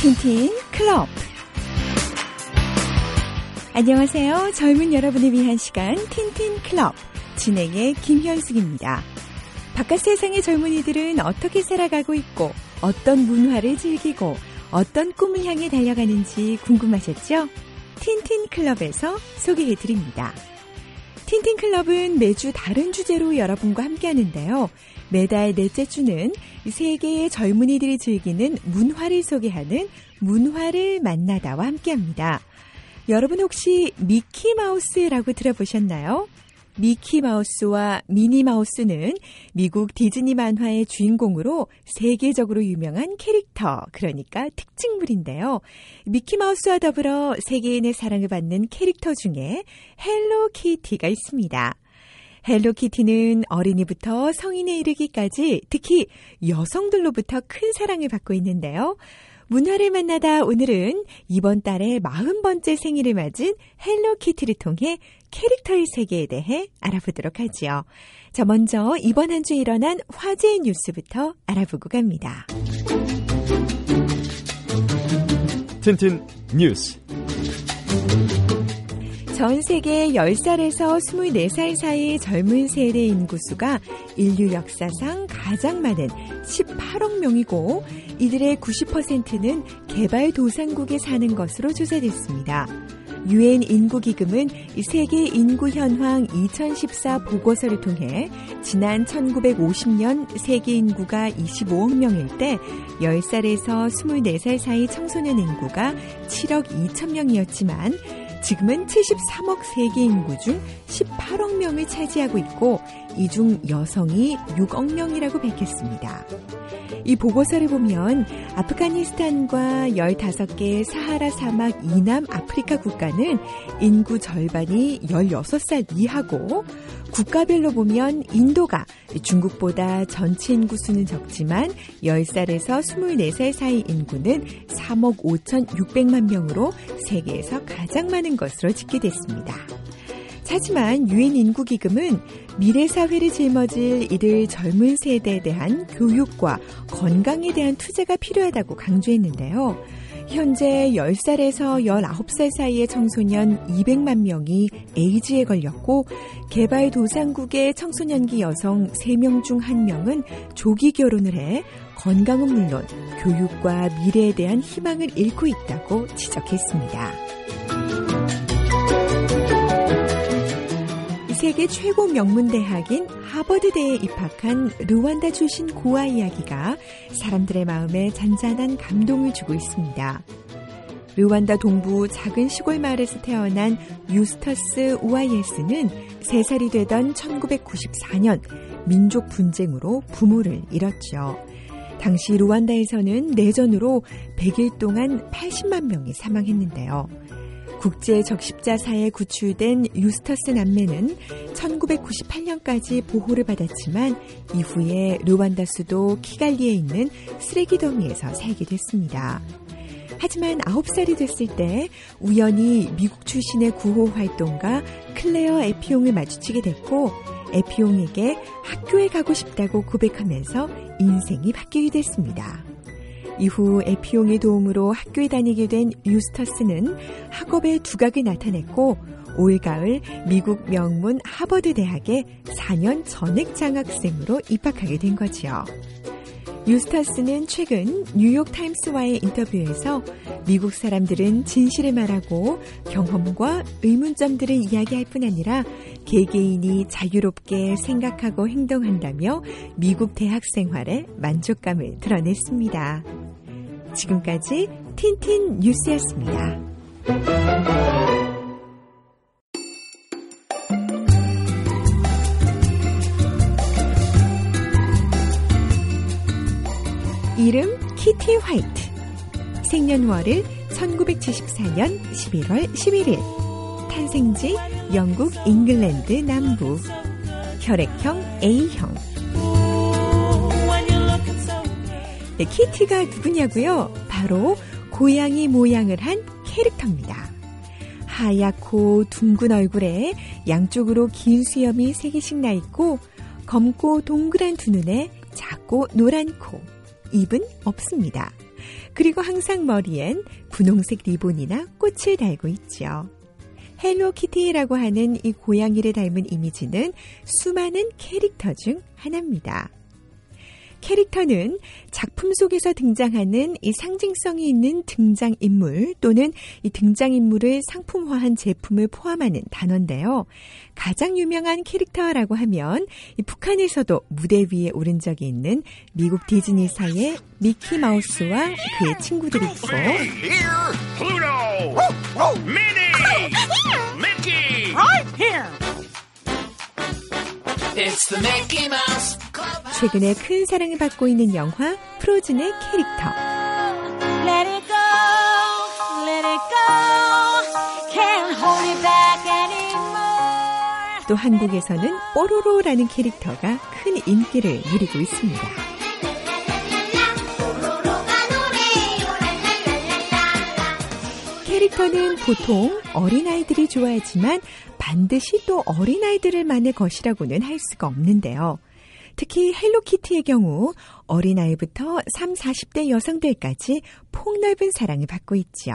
틴틴 클럽. 안녕하세요. 젊은 여러분을 위한 시간 틴틴 클럽. 진행의 김현숙입니다. 바깥 세상의 젊은이들은 어떻게 살아가고 있고 어떤 문화를 즐기고 어떤 꿈을 향해 달려가는지 궁금하셨죠? 틴틴 클럽에서 소개해드립니다. 틴틴 클럽은 매주 다른 주제로 여러분과 함께 하는데요. 매달 넷째 주는 세계의 젊은이들이 즐기는 문화를 소개하는 문화를 만나다와 함께합니다. 여러분 혹시 미키마우스라고 들어보셨나요? 미키마우스와 미니마우스는 미국 디즈니 만화의 주인공으로 세계적으로 유명한 캐릭터, 그러니까 특징물인데요. 미키마우스와 더불어 세계인의 사랑을 받는 캐릭터 중에 헬로키티가 있습니다. 헬로키티는 어린이부터 성인에 이르기까지 특히 여성들로부터 큰 사랑을 받고 있는데요. 문화를 만나다 오늘은 이번 달에 40번째 생일을 맞은 헬로키티를 통해 캐릭터의 세계에 대해 알아보도록 하지요. 자, 먼저 이번 한 주에 일어난 화제의 뉴스부터 알아보고 갑니다. 틴틴 뉴스. 전 세계 10살에서 24살 사이의 젊은 세대 인구수가 인류 역사상 가장 많은 18억 명이고 이들의 90%는 개발도상국에 사는 것으로 조사됐습니다. 유엔 인구기금은 세계 인구 현황 2014 보고서를 통해 지난 1950년 세계 인구가 25억 명일 때 10살에서 24살 사이 청소년 인구가 7억 2천 명이었지만 지금은 73억 세계 인구 중 18억 명을 차지하고 있고 이 중 여성이 6억 명이라고 밝혔습니다. 이 보고서를 보면 아프가니스탄과 15개의 사하라 사막 이남 아프리카 국가는 인구 절반이 16살 이하고 국가별로 보면 인도가 중국보다 전체 인구 수는 적지만 10살에서 24살 사이 인구는 3억 5,600만 명으로 세계에서 가장 많은 것으로 집계됐습니다. 하지만 유엔 인구기금은 미래 사회를 짊어질 이들 젊은 세대에 대한 교육과 건강에 대한 투자가 필요하다고 강조했는데요. 현재 10살에서 19살 사이의 청소년 200만 명이 에이즈에 걸렸고 개발도상국의 청소년기 여성 3명 중 1명은 조기 결혼을 해 건강은 물론 교육과 미래에 대한 희망을 잃고 있다고 지적했습니다. 세계 최고 명문대학인 하버드대에 입학한 르완다 출신 고아 이야기가 사람들의 마음에 잔잔한 감동을 주고 있습니다. 르완다 동부 작은 시골 마을에서 태어난 유스터스 우아예스는 3살이 되던 1994년 민족 분쟁으로 부모를 잃었죠. 당시 르완다에서는 내전으로 100일 동안 80만 명이 사망했는데요. 국제 적십자사에 구출된 유스터스 남매는 1998년까지 보호를 받았지만 이후에 르완다 수도 키갈리에 있는 쓰레기 더미에서 살게 됐습니다. 하지만 9살이 됐을 때 우연히 미국 출신의 구호 활동가 클레어 에피용을 마주치게 됐고 에피용에게 학교에 가고 싶다고 고백하면서 인생이 바뀌게 됐습니다. 이후 에피용의 도움으로 학교에 다니게 된 유스터스는 학업에 두각을 나타냈고 올가을 미국 명문 하버드 대학에 4년 전액 장학생으로 입학하게 된 거지요. 유스터스는 최근 뉴욕타임스와의 인터뷰에서 미국 사람들은 진실을 말하고 경험과 의문점들을 이야기할 뿐 아니라 개개인이 자유롭게 생각하고 행동한다며 미국 대학 생활에 만족감을 드러냈습니다. 지금까지 틴틴 뉴스였습니다. 이름 키티 화이트. 생년월일 1974년 11월 11일. 탄생지 영국 잉글랜드 남부. 혈액형 A형. 네, 키티가 누구냐고요? 바로 고양이 모양을 한 캐릭터입니다. 하얗고 둥근 얼굴에 양쪽으로 긴 수염이 3개씩 나 있고 검고 동그란 두 눈에 작고 노란 코, 입은 없습니다. 그리고 항상 머리엔 분홍색 리본이나 꽃을 달고 있죠. 헬로키티라고 하는 이 고양이를 닮은 이미지는 수많은 캐릭터 중 하나입니다. 캐릭터는 작품 속에서 등장하는 이 상징성이 있는 등장인물 또는 이 등장인물을 상품화한 제품을 포함하는 단어인데요. 가장 유명한 캐릭터라고 하면 이 북한에서도 무대 위에 오른 적이 있는 미국 디즈니사의 미키 마우스와 그의 친구들이 있고 최근에 큰 사랑을 받고 있는 영화 프로즌의 캐릭터. Let it go, let it go, can't hold it back anymore. 또 한국에서는 뽀로로라는 캐릭터가 큰 인기를 누리고 있습니다. 캐릭터는 보통 어린아이들이 좋아하지만 반드시 또 어린아이들만의 것이라고는 할 수가 없는데요. 특히 헬로키티의 경우 어린아이부터 30, 40대 여성들까지 폭넓은 사랑을 받고 있죠.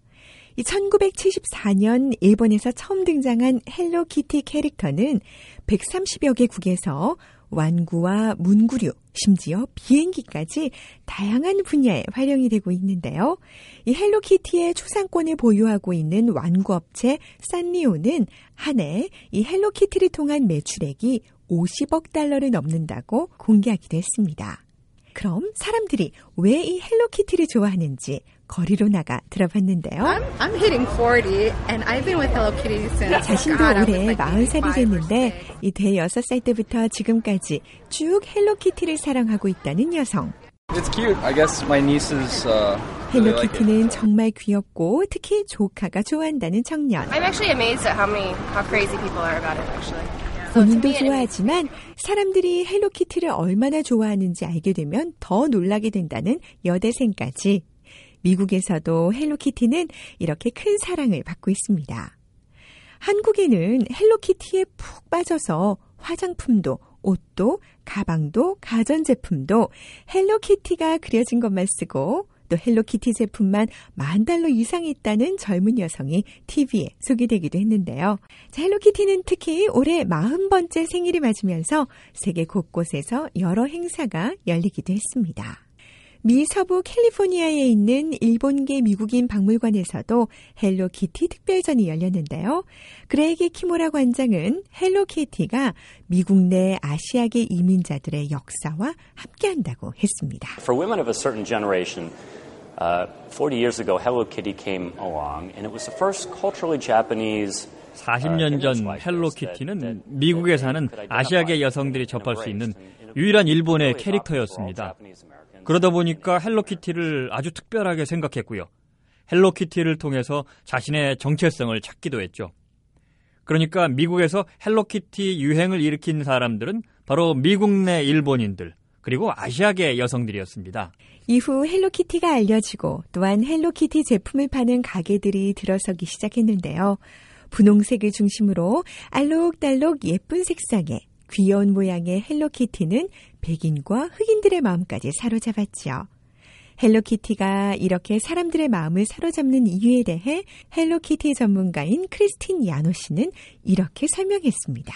1974년 일본에서 처음 등장한 헬로키티 캐릭터는 130여 개국에서 완구와 문구류, 심지어 비행기까지 다양한 분야에 활용이 되고 있는데요. 이 헬로키티의 초상권을 보유하고 있는 완구업체 산리오는 한 해 이 헬로키티를 통한 매출액이 50억 달러를 넘는다고 공개하기도 했습니다. 그럼 사람들이 왜 이 헬로키티를 좋아하는지 거리로 나가 들어봤는데요. I'm hitting 40 and I've been with Hello Kitty since 자신도 올해 40살이 됐는데 이 대6살 때부터 지금까지 쭉 헬로키티를 사랑하고 있다는 여성. It's cute. I guess my nieces 헬로키티는 정말 귀엽고 특히 조카가 좋아한다는 청년. I'm actually amazed at how crazy people are about it actually. 본인도 좋아하지만 사람들이 헬로키티를 얼마나 좋아하는지 알게 되면 더 놀라게 된다는 여대생까지. 미국에서도 헬로키티는 이렇게 큰 사랑을 받고 있습니다. 한국에는 헬로키티에 푹 빠져서 화장품도, 옷도, 가방도, 가전제품도 헬로키티가 그려진 것만 쓰고 또 헬로키티 제품만 $10,000 이상 있다는 젊은 여성이 TV에 소개되기도 했는데요. 자, 헬로키티는 특히 올해 40번째 생일을 맞으면서 세계 곳곳에서 여러 행사가 열리기도 했습니다. 미 서부 캘리포니아에 있는 일본계 미국인 박물관에서도 헬로키티 특별전이 열렸는데요. 그레이게 키모라 관장은 헬로키티가 미국 내 아시아계 이민자들의 역사와 함께한다고 했습니다. For women of a certain generation, 40 years ago, Hello Kitty came along, and it was the first culturally Japanese. 40년 전 헬로키티는 미국에 사는 아시아계 여성들이 접할 수 있는 유일한 일본의 캐릭터였습니다. 그러다 보니까 헬로키티를 아주 특별하게 생각했고요. 헬로키티를 통해서 자신의 정체성을 찾기도 했죠. 그러니까 미국에서 헬로키티 유행을 일으킨 사람들은 바로 미국 내 일본인들, 그리고 아시아계 여성들이었습니다. 이후 헬로키티가 알려지고 또한 헬로키티 제품을 파는 가게들이 들어서기 시작했는데요. 분홍색을 중심으로 알록달록 예쁜 색상의 귀여운 모양의 헬로키티는 백인과 흑인들의 마음까지 사로잡았죠. 헬로키티가 이렇게 사람들의 마음을 사로잡는 이유에 대해 헬로키티 전문가인 크리스틴 야노 씨는 이렇게 설명했습니다.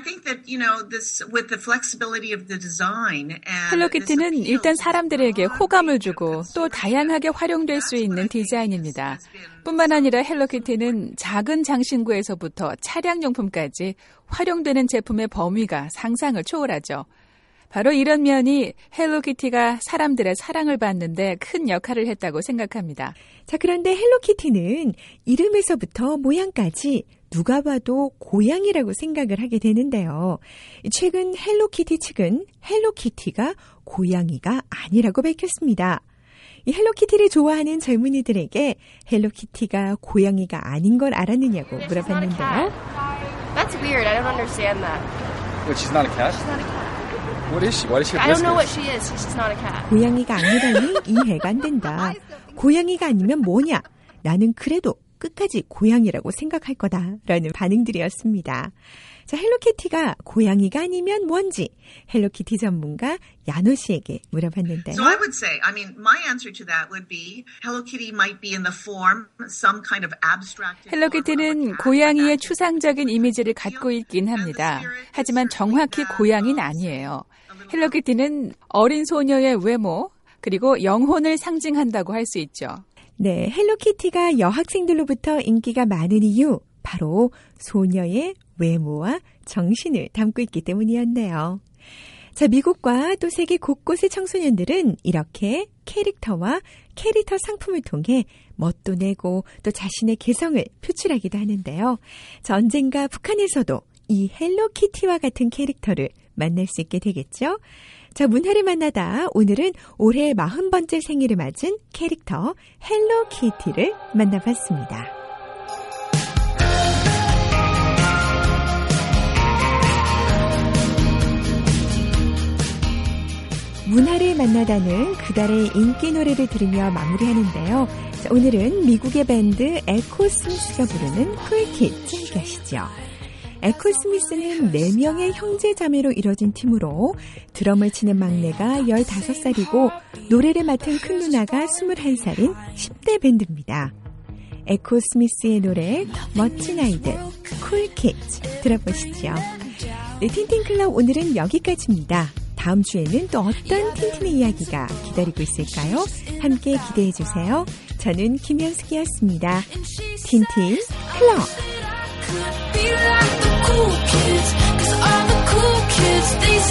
헬로키티는 일단 사람들에게 호감을 주고 또 다양하게 활용될 수 있는 디자인입니다. 뿐만 아니라 헬로키티는 작은 장신구에서부터 차량용품까지 활용되는 제품의 범위가 상상을 초월하죠. 바로 이런 면이 헬로키티가 사람들의 사랑을 받는데 큰 역할을 했다고 생각합니다. 자, 그런데 헬로키티는 이름에서부터 모양까지 누가 봐도 고양이라고 생각을 하게 되는데요. 최근 헬로키티 측은 헬로키티가 고양이가 아니라고 밝혔습니다. 이 헬로키티를 좋아하는 젊은이들에게 헬로키티가 고양이가 아닌 걸 알았느냐고 물어봤는데요. That's weird. I don't understand that. But she's not a cat? She's not a cat. What is she? Why does she have I don't know what whiskers? she is. She's just not a cat. 고양이가 아니라니 이해가 안 된다. 고양이가 아니면 뭐냐? 나는 그래도 끝까지 고양이라고 생각할 거다. 라는 반응들이었습니다. 자, 헬로키티가 고양이가 아니면 뭔지 헬로키티 전문가 야노 씨에게 물어봤는데요. So I would say, my answer to that would be Hello Kitty might be in the form, some kind of abstract. 헬로키티는 고양이의 추상적인 이미지를 갖고 있긴 합니다. 하지만 정확히 고양이는 아니에요. 헬로키티는 어린 소녀의 외모, 그리고 영혼을 상징한다고 할 수 있죠. 네, 헬로키티가 여학생들로부터 인기가 많은 이유, 바로 소녀의 외모와 정신을 담고 있기 때문이었네요. 자, 미국과 또 세계 곳곳의 청소년들은 이렇게 캐릭터와 캐릭터 상품을 통해 멋도 내고 또 자신의 개성을 표출하기도 하는데요. 자, 언젠가 북한에서도 이 헬로키티와 같은 캐릭터를 만날 수 있게 되겠죠. 자, 문화를 만나다 오늘은 올해 40번째 생일을 맞은 캐릭터 헬로키티를 만나봤습니다. 문화를 만나다는 그달의 인기 노래를 들으며 마무리하는데요. 자, 오늘은 미국의 밴드 에코스미스가 부르는 쿨키즈 함께 하시죠. 에코스미스는 4명의 형제자매로 이뤄진 팀으로 드럼을 치는 막내가 15살이고 노래를 맡은 큰 누나가 21살인 10대 밴드입니다. 에코스미스의 노래 멋진 아이들 쿨키즈 들어보시죠. 네, 틴틴클럽 오늘은 여기까지입니다. 다음 주에는 또 어떤 틴틴의 이야기가 기다리고 있을까요? 함께 기대해 주세요. 저는 김현숙이었습니다. 틴틴 클럽. Cool kids, 'cause all the cool kids, they